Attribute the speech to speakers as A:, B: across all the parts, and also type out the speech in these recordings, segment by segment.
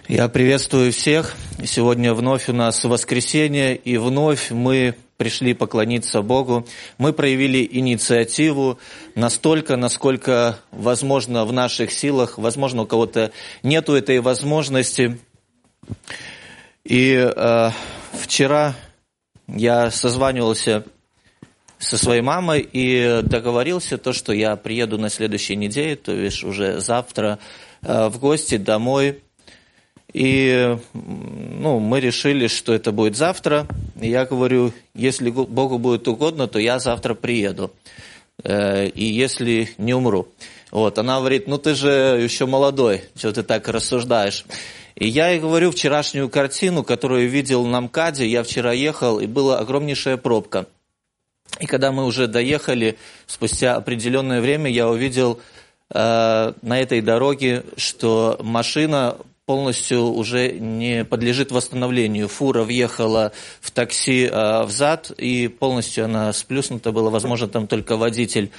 A: Я приветствую всех. Сегодня вновь у нас воскресенье, и вновь мы пришли поклониться Богу. Мы проявили инициативу настолько, насколько возможно в наших силах. Возможно, у кого-то нету этой возможности. И вчера я созванивался со своей мамой и договорился, что я приеду на следующей неделе, то есть уже завтра, в гости домой. И мы решили, что это будет завтра. И я говорю, если Богу будет угодно, то я завтра приеду. И если не умру. Она говорит, ты же еще молодой, что ты так рассуждаешь. И я ей говорю вчерашнюю картину, которую видел на МКАДе. Я вчера ехал, и была огромнейшая пробка. И когда мы уже доехали, спустя определенное время, я увидел на этой дороге, что машина полностью уже не подлежит восстановлению. Фура въехала в такси взад, и полностью она сплюснута была. Возможно, там только водитель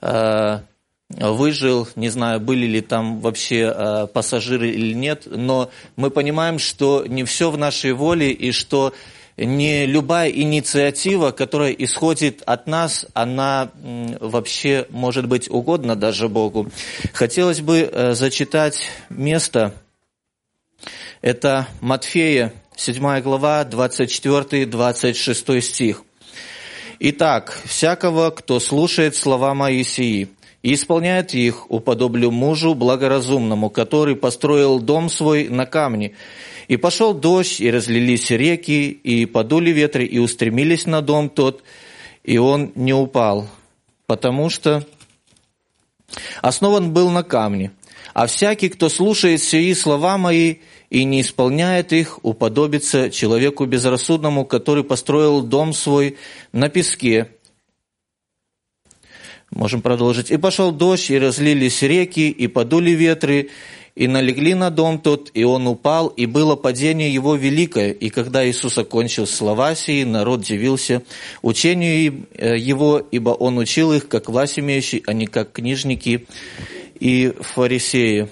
A: выжил. Не знаю, были ли там вообще пассажиры или нет. Но мы понимаем, что не все в нашей воле, и что не любая инициатива, которая исходит от нас, она вообще может быть угодна даже Богу. Хотелось бы зачитать место. Это Матфея, 7 глава, 24-26 стих. «Итак, всякого, кто слушает слова мои сии и исполняет их, уподоблю мужу благоразумному, который построил дом свой на камне. И пошел дождь, и разлились реки, и подули ветры, и устремились на дом тот, и он не упал, потому что основан был на камне. А всякий, кто слушает сии слова мои и не исполняет их, уподобится человеку безрассудному, который построил дом свой на песке». Можем продолжить. «И пошел дождь, и разлились реки, и подули ветры, и налегли на дом тот, и он упал, и было падение его великое. И когда Иисус окончил слова сии, народ дивился учению его, ибо он учил их, как власть имеющий, а не как книжники и фарисеи».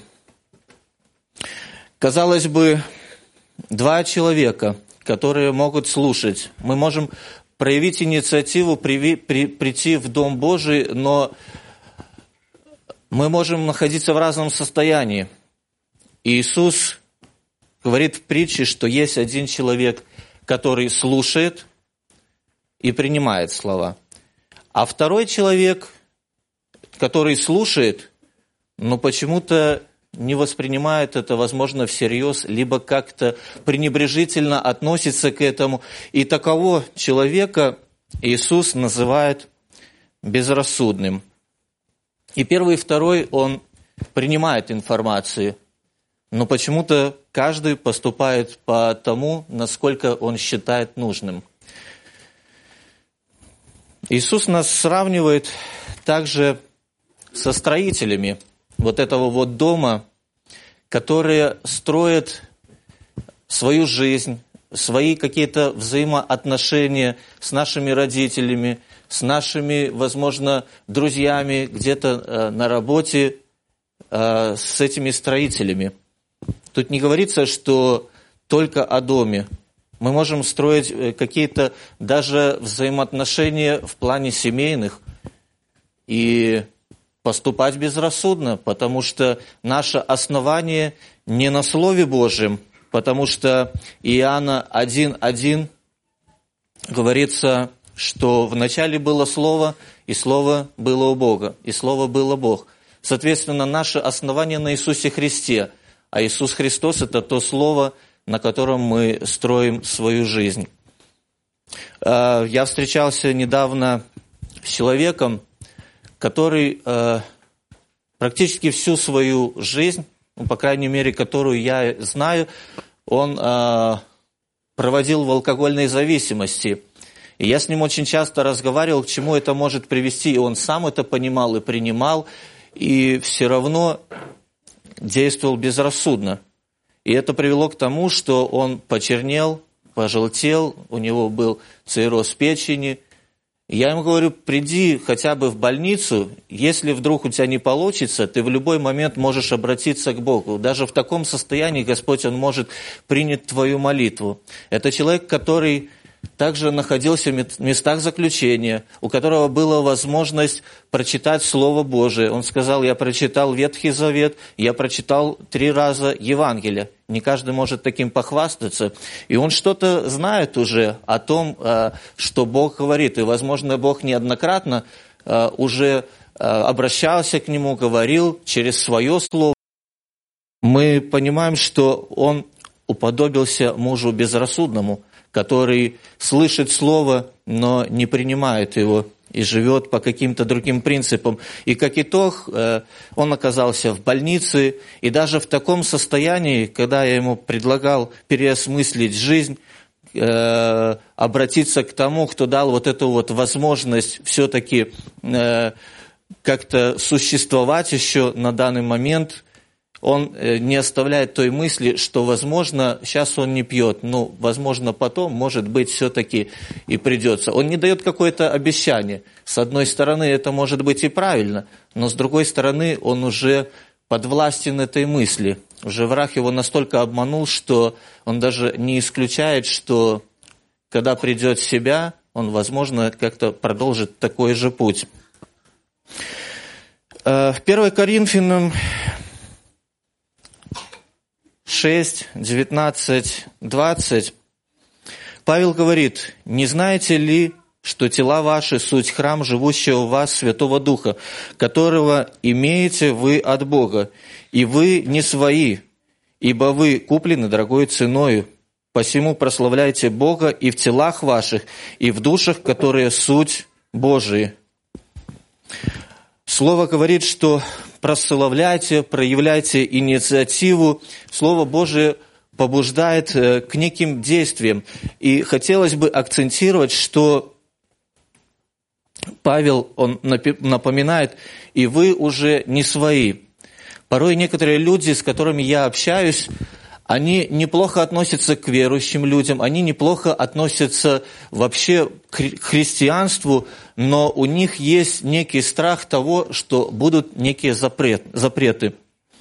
A: Казалось бы, два человека, которые могут слушать. Мы можем проявить инициативу, прийти в Дом Божий, но мы можем находиться в разном состоянии. И Иисус говорит в притче, что есть один человек, который слушает и принимает слова. А второй человек, который слушает, но почему-то не воспринимает это, возможно, всерьез, либо как-то пренебрежительно относится к этому. И такового человека Иисус называет безрассудным. И первый и второй, он принимает информацию, но почему-то каждый поступает по тому, насколько он считает нужным. Иисус нас сравнивает также со строителями этого дома, которые строят свою жизнь, свои какие-то взаимоотношения с нашими родителями, с нашими, возможно, друзьями, где-то на работе, с этими строителями. Тут не говорится, что только о доме. Мы можем строить какие-то даже взаимоотношения в плане семейных и поступать безрассудно, потому что наше основание не на Слове Божьем, потому что Иоанна 1:1 говорится, что вначале было Слово, и Слово было у Бога, и Слово было Бог. Соответственно, наше основание на Иисусе Христе, а Иисус Христос – это то Слово, на котором мы строим свою жизнь. Я встречался недавно с человеком, который практически всю свою жизнь, по крайней мере, которую я знаю, он проводил в алкогольной зависимости. И я с ним очень часто разговаривал, к чему это может привести, и он сам это понимал и принимал, и все равно действовал безрассудно. И это привело к тому, что он почернел, пожелтел, у него был цирроз печени, Я ему говорю, приди хотя бы в больницу, если вдруг у тебя не получится, ты в любой момент можешь обратиться к Богу. Даже в таком состоянии Господь, Он может принять твою молитву. Это человек, который также находился в местах заключения, у которого была возможность прочитать Слово Божие. Он сказал, я прочитал Ветхий Завет, я прочитал 3 раза Евангелие. Не каждый может таким похвастаться. И он что-то знает уже о том, что Бог говорит. И, возможно, Бог неоднократно уже обращался к нему, говорил через свое Слово. Мы понимаем, что он уподобился мужу безрассудному, который слышит Слово, но не принимает его и живет по каким-то другим принципам. И как итог, он оказался в больнице, и даже в таком состоянии, когда я ему предлагал переосмыслить жизнь, обратиться к тому, кто дал вот эту вот возможность все-таки как-то существовать еще на данный момент, он не оставляет той мысли, что, возможно, сейчас он не пьет, но, возможно, потом, может быть, все-таки и придется. Он не дает какое-то обещание. С одной стороны, это может быть и правильно, но с другой стороны, он уже подвластен этой мысли. Уже враг его настолько обманул, что он даже не исключает, что, когда придет в себя, он, возможно, как-то продолжит такой же путь. В 1 Коринфянам 6, 19, 20, Павел говорит, «Не знаете ли, что тела ваши суть храм живущего в вас Святого Духа, которого имеете вы от Бога, и вы не свои, ибо вы куплены дорогой ценою. Посему прославляйте Бога и в телах ваших, и в душах, которые суть Божии». Слово говорит, что прославляйте, проявляйте инициативу. Слово Божие побуждает к неким действиям. И хотелось бы акцентировать, что Павел, он напоминает, и вы уже не свои. Порой некоторые люди, с которыми я общаюсь, они неплохо относятся к верующим людям, они неплохо относятся вообще к христианству, но у них есть некий страх того, что будут некие запреты.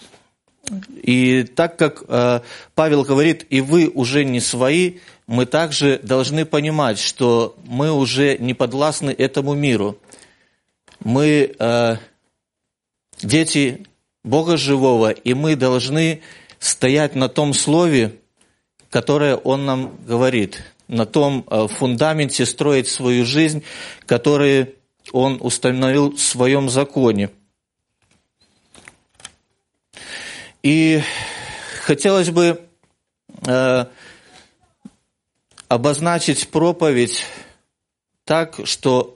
A: И так как Павел говорит, и вы уже не свои, мы также должны понимать, что мы уже не подвластны этому миру. Мы дети Бога Живого, и мы должны стоять на том слове, которое Он нам говорит, на том фундаменте строить свою жизнь, который Он установил в Своем законе. И хотелось бы обозначить проповедь так, что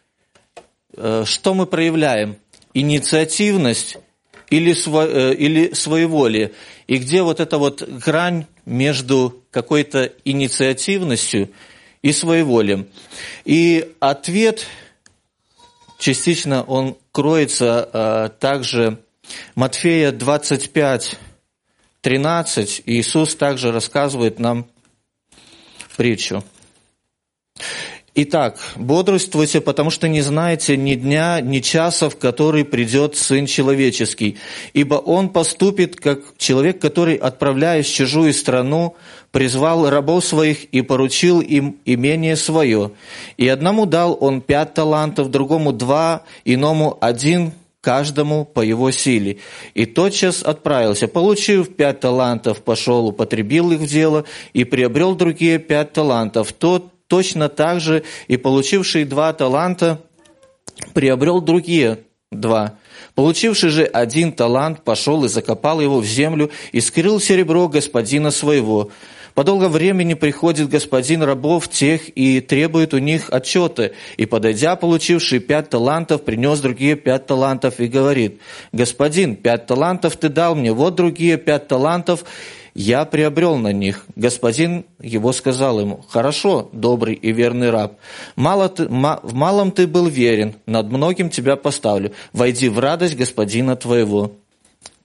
A: мы проявляем? Инициативность или своеволие? И где вот эта вот грань между какой-то инициативностью и своеволием? И ответ частично он кроется также Матфея 25, 13. Иисус также рассказывает нам притчу. Итак, бодрствуйте, потому что не знаете ни дня, ни часа, в который придет Сын Человеческий. Ибо Он поступит, как человек, который, отправляясь в чужую страну, призвал рабов своих и поручил им имение свое. И одному дал Он 5 талантов, другому 2, иному 1, каждому по его силе. И тотчас отправился, получив 5 талантов, пошел, употребил их в дело и приобрел другие 5 талантов. Тот точно так же и получивший 2 таланта приобрел другие 2. Получивший же 1 талант пошел и закопал его в землю и скрыл серебро господина своего. По долгому времени приходит господин рабов тех и требует у них отчета. И, подойдя, получивший 5 талантов, принес другие 5 талантов и говорит: «Господин, 5 талантов ты дал мне, вот другие 5 талантов я приобрел на них». Господин его сказал ему: «Хорошо, добрый и верный раб, в малом ты был верен, над многим тебя поставлю, войди в радость господина твоего».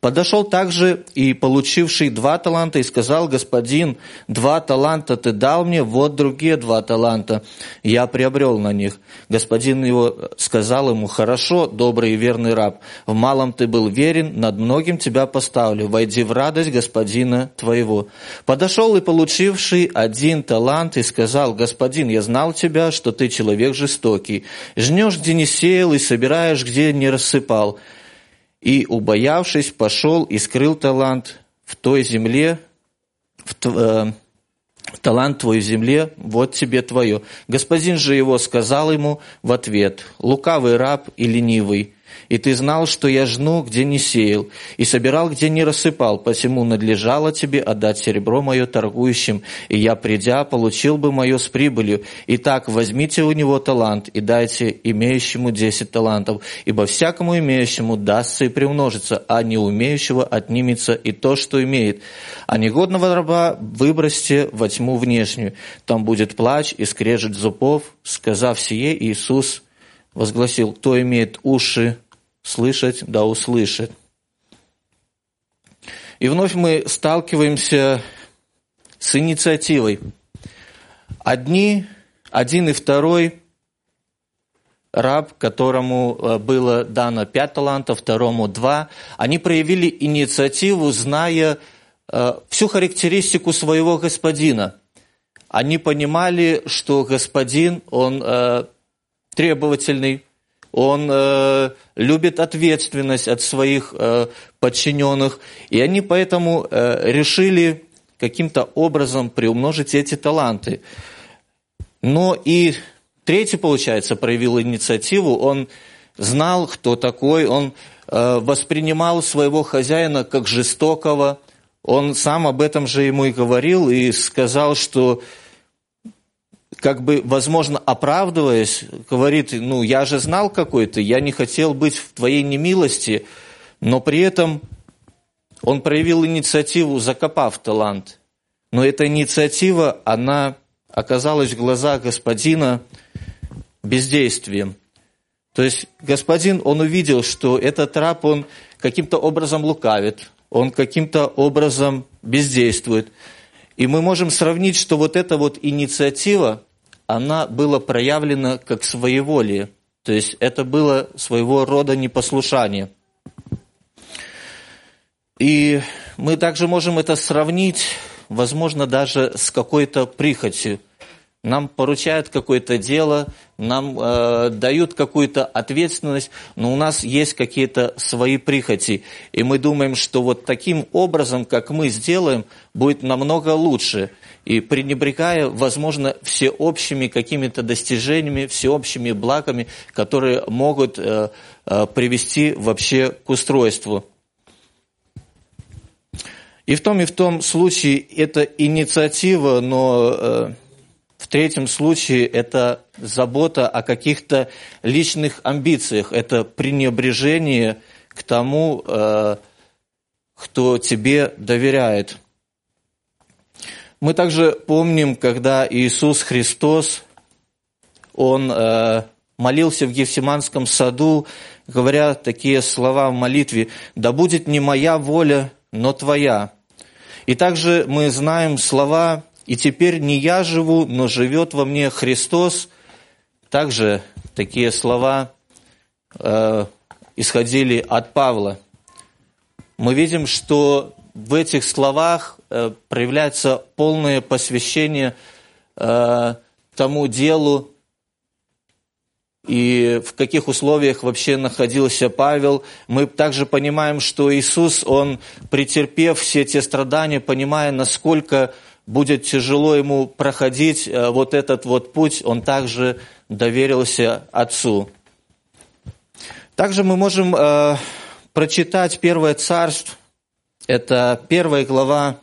A: Подошел также и получивший 2 таланта и сказал: господин, 2 таланта ты дал мне, вот другие 2 таланта я приобрел на них. Господин его сказал ему: хорошо, добрый и верный раб, в малом ты был верен, над многим тебя поставлю, войди в радость господина твоего. Подошел и получивший 1 талант и сказал: господин, я знал тебя, что ты человек жестокий, жнешь, где не сеял, и собираешь, где не рассыпал. И, убоявшись, пошел и скрыл талант в той земле, талант твой в земле, вот тебе твое. Господин же его сказал ему в ответ: лукавый раб и ленивый, и ты знал, что я жну, где не сеял, и собирал, где не рассыпал, посему надлежало тебе отдать серебро мое торгующим, и я, придя, получил бы мое с прибылью. Итак, возьмите у него талант и дайте имеющему 10 талантов, ибо всякому имеющему дастся и приумножится, а не умеющего отнимется и то, что имеет. А негодного раба выбросьте во тьму внешнюю, там будет плач и скрежет зубов. Сказав сие, Иисус возгласил: кто имеет уши слышать, да услышит. И вновь мы сталкиваемся с инициативой. Один и второй раб, которому было дано 5 талантов, второму 2, они проявили инициативу, зная всю характеристику своего господина. Они понимали, что господин, он требовательный, он любит ответственность от своих подчиненных, и они поэтому решили каким-то образом приумножить эти таланты. Но и третий, получается, проявил инициативу, он знал, кто такой, он воспринимал своего хозяина как жестокого, он сам об этом же ему и говорил, и сказал, что, как бы, возможно, оправдываясь, говорит: ну, я же знал, какой ты, я не хотел быть в твоей немилости, но при этом он проявил инициативу, закопав талант. Но эта инициатива, она оказалась в глазах господина бездействием. То есть господин, он увидел, что этот раб, он каким-то образом лукавит, он каким-то образом бездействует. И мы можем сравнить, что вот эта вот инициатива, она была проявлена как своеволие. То есть это было своего рода непослушание. И мы также можем это сравнить, возможно, даже с какой-то прихотью. Нам поручают какое-то дело, нам дают какую-то ответственность, но у нас есть какие-то свои прихоти. И мы думаем, что вот таким образом, как мы сделаем, будет намного лучше. И пренебрегая, возможно, всеобщими какими-то достижениями, всеобщими благами, которые могут привести вообще к устройству. И в том случае это инициатива, но в третьем случае это забота о каких-то личных амбициях, это пренебрежение к тому, кто тебе доверяет. Мы также помним, когда Иисус Христос, Он молился в Гефсиманском саду, говоря такие слова в молитве: «Да будет не моя воля, но твоя». И также мы знаем слова: «И теперь не я живу, но живет во мне Христос». Также такие слова исходили от Павла. Мы видим, что в этих словах проявляется полное посвящение тому делу, и в каких условиях вообще находился Павел. Мы также понимаем, что Иисус, Он, претерпев все те страдания, понимая, насколько будет тяжело Ему проходить вот этот вот путь, Он также доверился Отцу. Также мы можем прочитать Первое Царство, это 1 глава,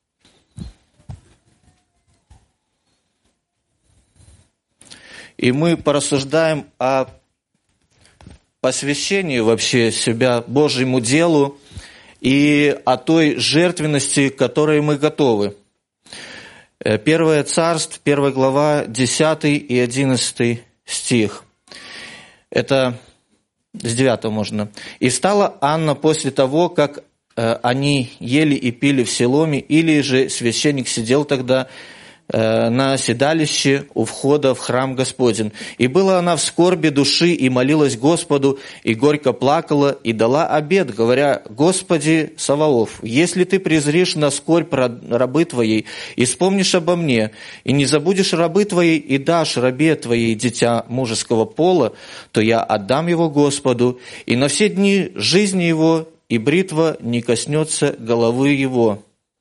A: и мы порассуждаем о посвящении вообще себя Божьему делу и о той жертвенности, к которой мы готовы. Первое Царство, 1 глава, 10 и 11 стих. Это с 9 можно. «И встала Анна после того, как они ели и пили в Силоме, или же священник сидел тогда на седалище у входа в храм Господень. И была она в скорби души, и молилась Господу, и горько плакала, и дала обет, говоря: «Господи Саваоф, если ты презришь на скорбь рабы твоей, и вспомнишь обо мне, и не забудешь рабы твоей, и дашь рабе твоей дитя мужеского пола, то я отдам его Господу, и на все дни жизни его, и бритва не коснется головы его».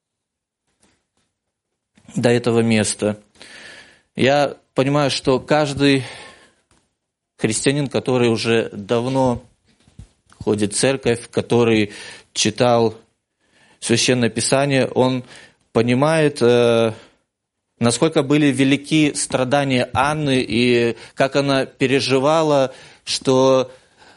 A: До этого места. Я понимаю, что каждый христианин, который уже давно ходит в церковь, который читал Священное Писание, он понимает, насколько были велики страдания Анны и как она переживала, что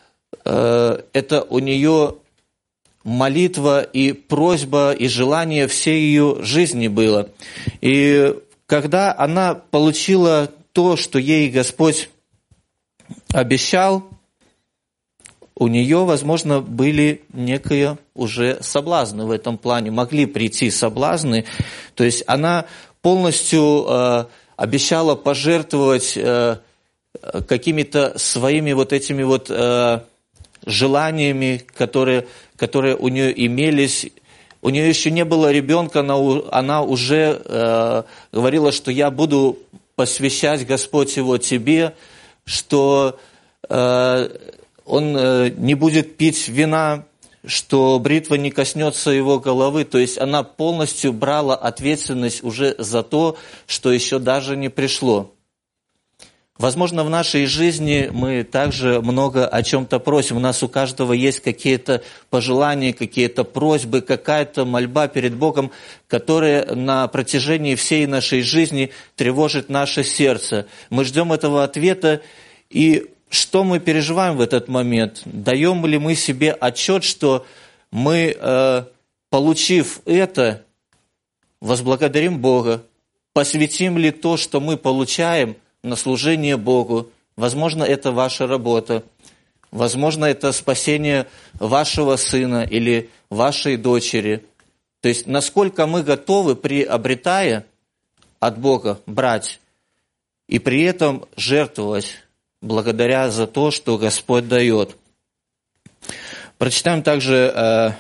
A: это у нее молитва и просьба и желание всей ее жизни было. И когда она получила то, что ей Господь обещал, у нее, возможно, были некие уже соблазны в этом плане, могли прийти соблазны. То есть она полностью обещала пожертвовать какими-то своими вот этими вот желаниями, которые у нее имелись. У нее еще не было ребенка, она уже говорила, что я буду посвящать, Господь, его тебе, что он не будет пить вина, что бритва не коснется его головы. То есть она полностью брала ответственность уже за то, что еще даже не пришло. Возможно, в нашей жизни мы также много о чем-то просим. У нас у каждого есть какие-то пожелания, какие-то просьбы, какая-то мольба перед Богом, которая на протяжении всей нашей жизни тревожит наше сердце. Мы ждем этого ответа, и что мы переживаем в этот момент? Даем ли мы себе отчет, что мы, получив это, возблагодарим Бога? Посвятим ли то, что мы получаем, на служение Богу? Возможно, это ваша работа. Возможно, это спасение вашего сына или вашей дочери. То есть, насколько мы готовы, приобретая от Бога, брать и при этом жертвовать, благодаря за то, что Господь дает. Прочитаем также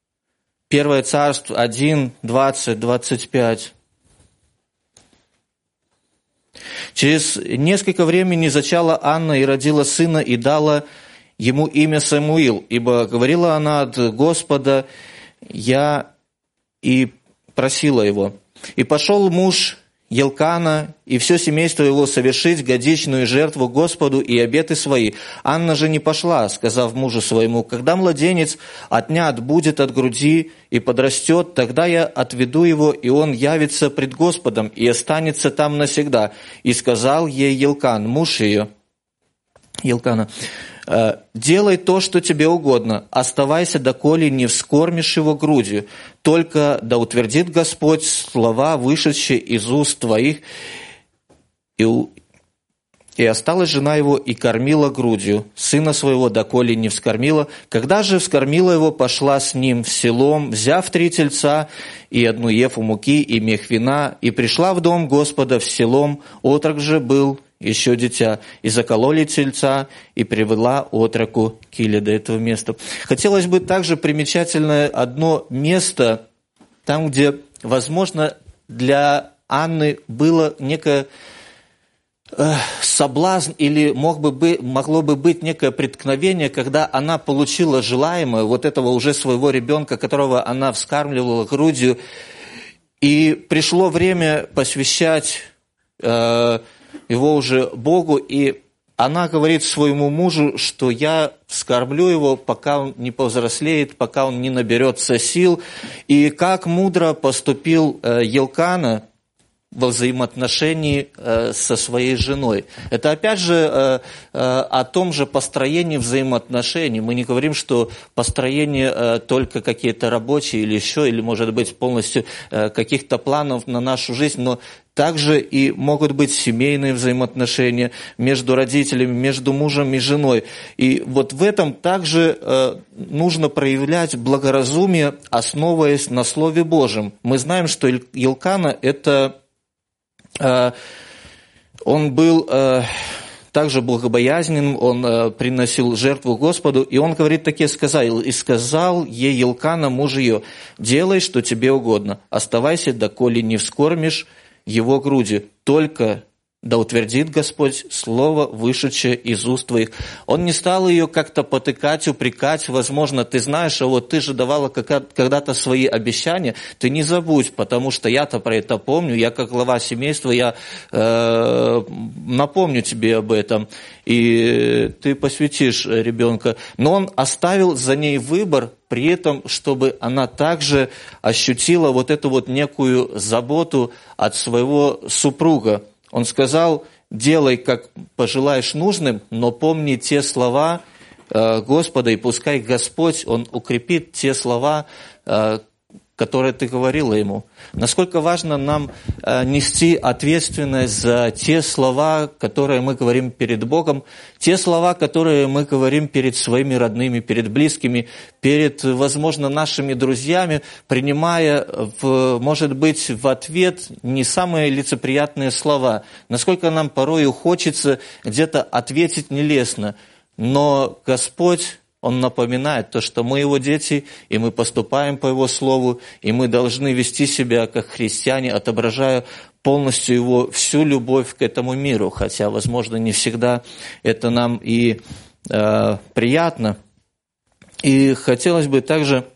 A: 1 Царств 1, 20, 25. Через несколько времени зачала Анна и родила сына, и дала ему имя Самуил, ибо говорила она от Господа: «Я и просила его». И пошел муж Елкана и все семейство его совершить годичную жертву Господу и обеты свои. Анна же не пошла, сказав мужу своему: «Когда младенец отнят будет от груди и подрастет, тогда я отведу его, и он явится пред Господом и останется там навсегда». И сказал ей Елкан, муж ее, Елкана: «Делай то, что тебе угодно, оставайся, доколе не вскормишь его грудью, только да утвердит Господь слова, вышедшие из уст твоих». И осталась жена его и кормила грудью сына своего, доколе не вскормила. Когда же вскормила его, пошла с ним в селом, взяв 3 тельца и 1 ефу муки и мех вина, и пришла в дом Господа в селом. Отрок же был еще дитя, и закололи тельца, и привела отроку Киле. До этого места. Хотелось бы также примечательное одно место, там, где, возможно, для Анны было некое соблазн или могло бы быть некое преткновение, когда она получила желаемое, вот этого уже своего ребенка, которого она вскармливала грудью, и пришло время посвящать его уже Богу, и она говорит своему мужу, что я вскормлю его, пока он не повзрослеет, пока он не наберется сил. И как мудро поступил Елкана, во взаимоотношении со своей женой. Это опять же о том же построении взаимоотношений. Мы не говорим, что построение только какие-то рабочие или еще, или может быть полностью каких-то планов на нашу жизнь, но также и могут быть семейные взаимоотношения между родителями, между мужем и женой. И вот в этом также нужно проявлять благоразумие, основываясь на Слове Божьем. Мы знаем, что Елкана он был также богобоязненным, он приносил жертву Господу, и он говорит такие сказал, «И сказал ей Елкана, муж ее, делай, что тебе угодно, оставайся, доколе не вскормишь его грудью, только да утвердит Господь слово, вышедшее из уст твоих». Он не стал ее как-то потыкать, упрекать. Возможно, ты знаешь, а вот ты же давала когда-то свои обещания, ты не забудь, потому что я-то про это помню, я как глава семейства, я напомню тебе об этом, и ты посвятишь ребенка. Но он оставил за ней выбор, при этом, чтобы она также ощутила вот эту вот некую заботу от своего супруга. Он сказал, делай, как пожелаешь нужным, но помни те слова Господа, и пускай Господь, Он укрепит те слова, которые ты говорила Ему. Насколько важно нам нести ответственность за те слова, которые мы говорим перед Богом, те слова, которые мы говорим перед своими родными, перед близкими, перед, возможно, нашими друзьями, принимая, может быть, в ответ не самые лицеприятные слова. Насколько нам порою хочется где-то ответить нелестно, но Господь, Он напоминает то, что мы Его дети, и мы поступаем по Его Слову, и мы должны вести себя как христиане, отображая полностью Его всю любовь к этому миру, хотя, возможно, не всегда это нам и приятно. И хотелось бы также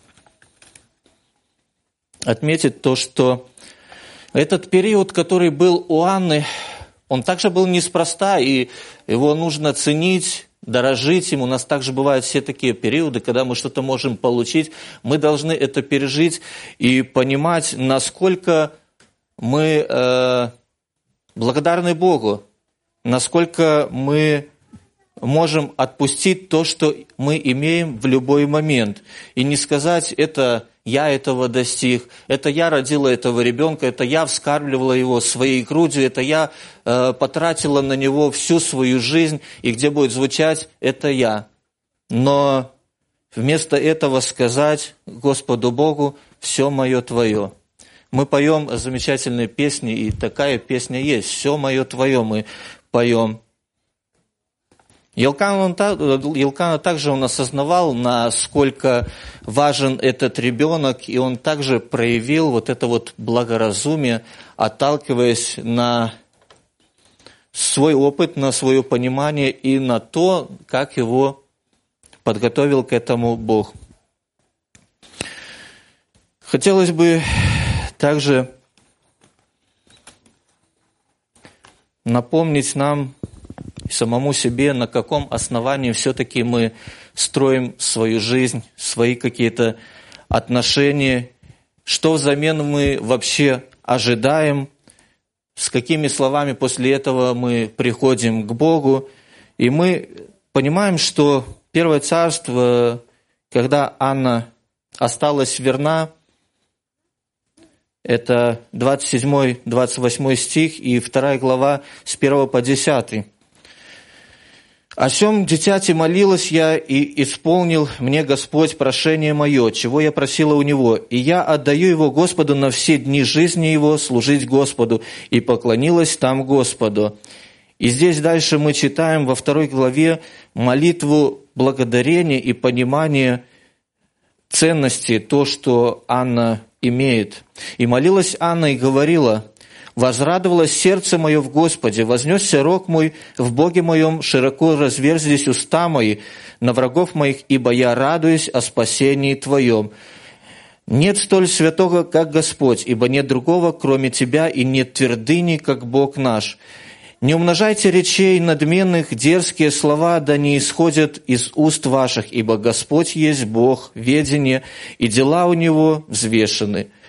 A: отметить то, что этот период, который был у Анны, он также был неспроста, и его нужно ценить, дорожить им. У нас также бывают все такие периоды, когда мы что-то можем получить. Мы должны это пережить и понимать, насколько мы благодарны Богу, насколько мы можем отпустить то, что мы имеем в любой момент. И не сказать, это я этого достиг, это я родила этого ребенка, это я вскармливала его своей грудью, это я потратила на него всю свою жизнь, и где будет звучать, это я. Но вместо этого сказать Господу Богу, все мое твое. Мы поем замечательные песни, и такая песня есть, все мое твое мы поем. Елкана также он осознавал, насколько важен этот ребенок, и он также проявил вот это вот благоразумие, отталкиваясь на свой опыт, на свое понимание и на то, как его подготовил к этому Бог. Хотелось бы также напомнить нам, самому себе, на каком основании все-таки мы строим свою жизнь, свои какие-то отношения, что взамен мы вообще ожидаем, с какими словами после этого мы приходим к Богу. И мы понимаем, что Первое Царство, когда Анна осталась верна, это 27-28 стих и 2 глава с 1 по 10. «О сем дитяти молилась я, и исполнил мне Господь прошение мое, чего я просила у Него, и я отдаю его Господу на все дни жизни его служить Господу, и поклонилась там Господу». И здесь дальше мы читаем во 2 главе молитву благодарения и понимания ценности, то, что Анна имеет. «И молилась Анна и говорила: возрадовалось сердце мое в Господе, вознесся рог мой в Боге моем, широко разверзлись уста мои на врагов моих, ибо я радуюсь о спасении Твоем. Нет столь святого, как Господь, ибо нет другого, кроме Тебя, и нет твердыни, как Бог наш. Не умножайте речей надменных, дерзкие слова, да не исходят из уст ваших, ибо Господь есть Бог, ведение, и дела у Него взвешены.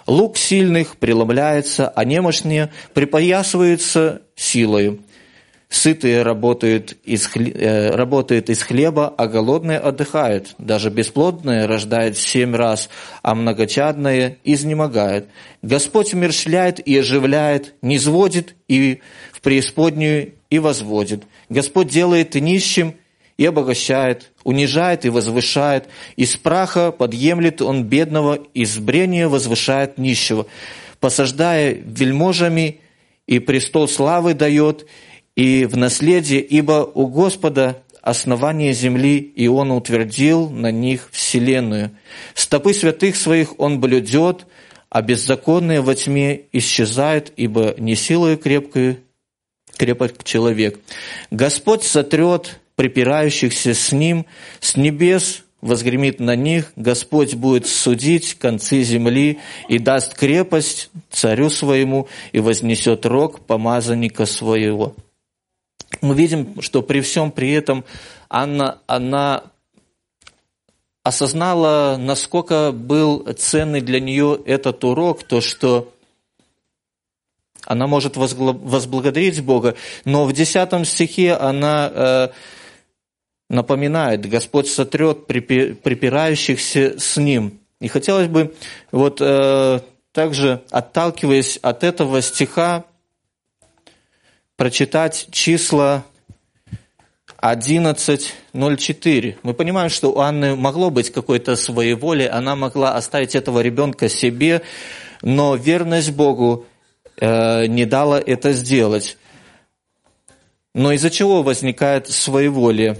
A: Лук сильных преломляется, а немощные припоясываются силою. Сытые работают из хлеба, а голодные отдыхают. Даже бесплодные рождают 7 раз, а многочадные изнемогают. Господь умерщвляет и оживляет, низводит и в преисподнюю и возводит. Господь делает нищим и обогащает, унижает и возвышает. Из праха подъемлет он бедного, из брения возвышает нищего. Посаждая вельможами, и престол славы дает, и в наследие, ибо у Господа основание земли, и Он утвердил на них вселенную. Стопы святых своих Он блюдет, а беззаконные во тьме исчезают, ибо не силою крепок человек. Господь сотрет припирающихся с Ним, с небес возгремит на них, Господь будет судить концы земли и даст крепость царю своему и вознесет рог помазанника своего. Мы видим, что при всем при этом она осознала, насколько был ценный для нее этот урок, то, что она может возблагодарить Бога, но в 10 стихе она напоминает, Господь сотрет припирающихся с Ним. И хотелось бы также, отталкиваясь от этого стиха, прочитать числа 11:04. Мы понимаем, что у Анны могло быть какое-то своеволие, она могла оставить этого ребенка себе, но верность Богу не дала это сделать. Но из-за чего возникает своеволие?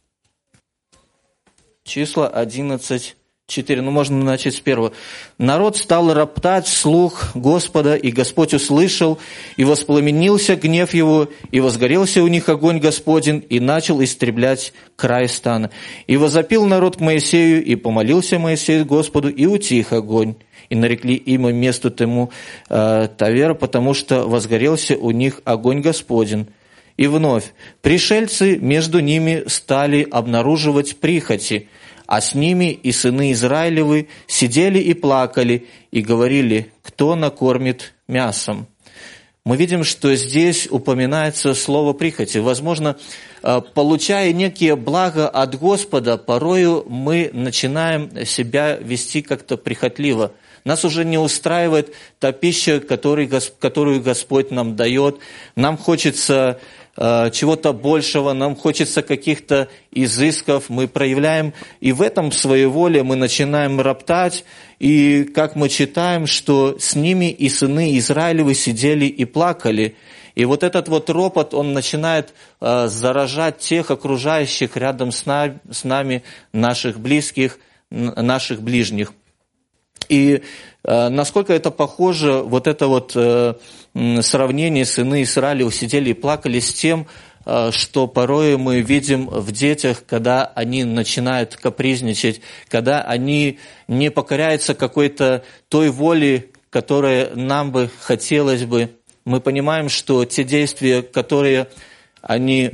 A: Числа 11:4. Можно начать с первого. «Народ стал роптать вслух Господа, и Господь услышал, и воспламенился гнев его, и возгорелся у них огонь Господень, и начал истреблять край стана. И возопил народ к Моисею, и помолился Моисей Господу, и утих огонь. И нарекли имя месту тому Тавер, потому что возгорелся у них огонь Господень. И вновь пришельцы между ними стали обнаруживать прихоти, а с ними и сыны Израилевы сидели и плакали, и говорили, кто накормит мясом». Мы видим, что здесь упоминается слово «прихоти». Возможно, получая некие блага от Господа, порою мы начинаем себя вести как-то прихотливо. Нас уже не устраивает та пища, которую Господь нам дает. Нам хочется чего-то большего, нам хочется каких-то изысков, мы проявляем, и в этом своеволие мы начинаем роптать, и как мы читаем, что с ними и сыны Израилевы сидели и плакали. И вот этот ропот, он начинает заражать тех окружающих рядом с нами, наших близких, наших ближних. И насколько это похоже, это сравнение сыны Израиля сидели и плакали с тем, что порой мы видим в детях, когда они начинают капризничать, когда они не покоряются какой-то той воле, которая нам бы хотелось бы. Мы понимаем, что те действия, которые они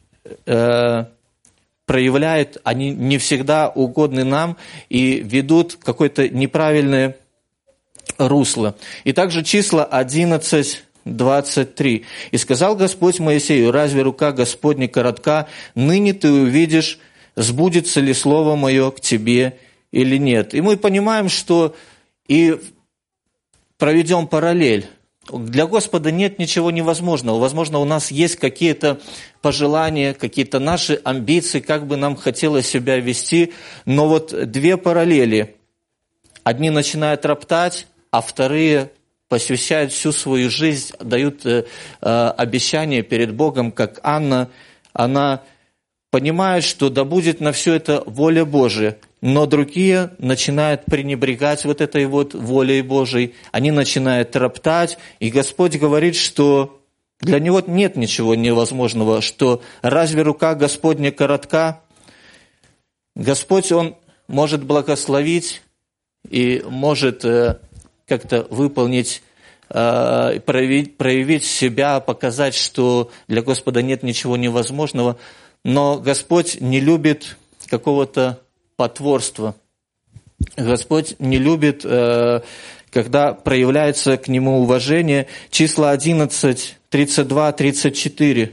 A: проявляют, они не всегда угодны нам и ведут какое-то неправильное русло. И также числа 11:23. «И сказал Господь Моисею, разве рука Господня коротка? Ныне ты увидишь, сбудется ли слово мое к тебе или нет». И мы понимаем, что и проведем параллель. Для Господа нет ничего невозможного. Возможно, у нас есть какие-то пожелания, какие-то наши амбиции, как бы нам хотелось себя вести, но две параллели. Одни начинают роптать, а вторые посвящают всю свою жизнь, дают обещание перед Богом, как Анна. Она понимает, что да будет на все это воля Божия, но другие начинают пренебрегать этой волей Божией, они начинают роптать, и Господь говорит, что для Него нет ничего невозможного, что разве рука Господня коротка? Господь, Он может благословить и может как-то выполнить, проявить себя, показать, что для Господа нет ничего невозможного, но Господь не любит какого-то потворства. Господь не любит когда проявляется к Нему уважение. Числа 11, 32, 34.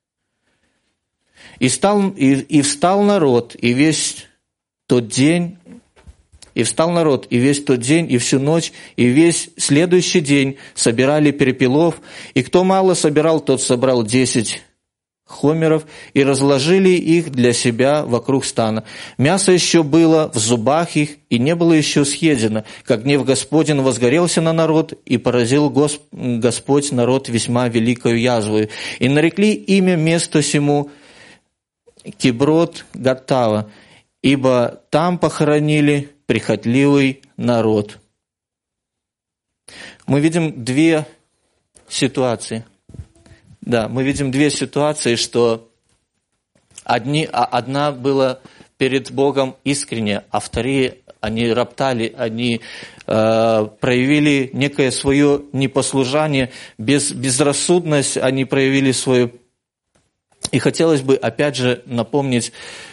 A: «И встал народ, и весь тот день, и всю ночь, и весь следующий день собирали перепелов, и кто мало собирал, тот собрал 10 хомеров, и разложили их для себя вокруг стана. Мясо еще было в зубах их, и не было еще съедено, как гнев Господень возгорелся на народ, и поразил Господь народ весьма великою язвою. И нарекли имя месту сему Киброт Гаттава, ибо там похоронили прихотливый народ». Мы видим две ситуации. Да, мы видим две ситуации, что одна была перед Богом искренне, а вторые, они роптали, они проявили некое свое непослушание, безрассудность, они проявили свою. И хотелось бы опять же напомнить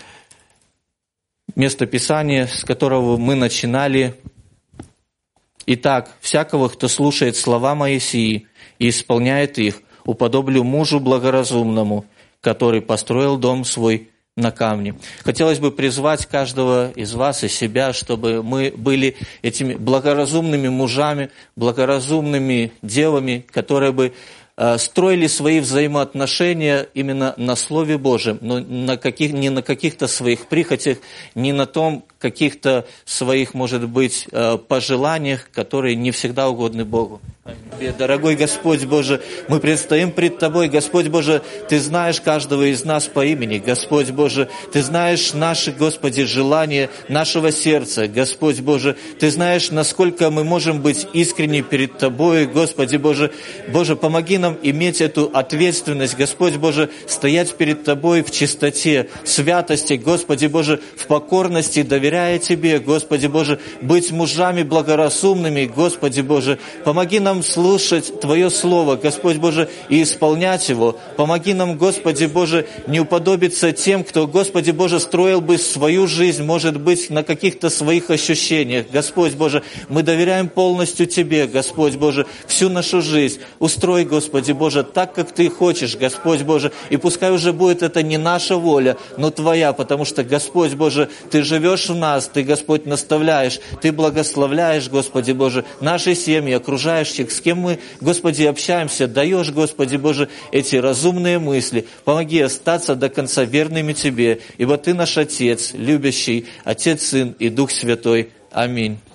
A: место Писания, с которого мы начинали. «Итак, всякого, кто слушает слова Моисии и исполняет их, уподоблю мужу благоразумному, который построил дом свой на камне». Хотелось бы призвать каждого из вас и себя, чтобы мы были этими благоразумными мужами, благоразумными девами, которые бы строили свои взаимоотношения именно на Слове Божьем, но не на каких-то своих прихотях, не на том каких-то своих, может быть, пожеланиях, которые не всегда угодны Богу. Дорогой Господь Боже, мы предстоим пред Тобой. Господь Боже, Ты знаешь каждого из нас по имени. Господь Боже, Ты знаешь наши, Господи, желания нашего сердца. Господь Боже, Ты знаешь, насколько мы можем быть искренни перед Тобой. Господи Боже, Боже, помоги нам иметь эту ответственность. Господь Боже, стоять перед Тобой в чистоте, святости. Господи Боже, в покорности, доверяя Тебе. Господи Боже, быть мужами благоразумными. Господи Боже, помоги нам слушать Твое Слово, Господь Боже, и исполнять его. Помоги нам, Господи Боже, не уподобиться тем, кто, Господи Боже, строил бы свою жизнь, может быть, на каких-то своих ощущениях. Господь Боже, мы доверяем полностью Тебе, Господь Боже, всю нашу жизнь. Устрой, Господи Боже, так, как Ты хочешь, Господь Боже, и пускай уже будет это не наша воля, но Твоя, потому что, Господь Боже, Ты живешь в нас, Ты, Господь, наставляешь, Ты благословляешь, Господи Боже, наши семьи, окружающих, с кем мы, Господи, общаемся, даешь, Господи Боже, эти разумные мысли. Помоги остаться до конца верными Тебе, ибо Ты наш Отец, любящий, Отец, Сын и Дух Святой. Аминь.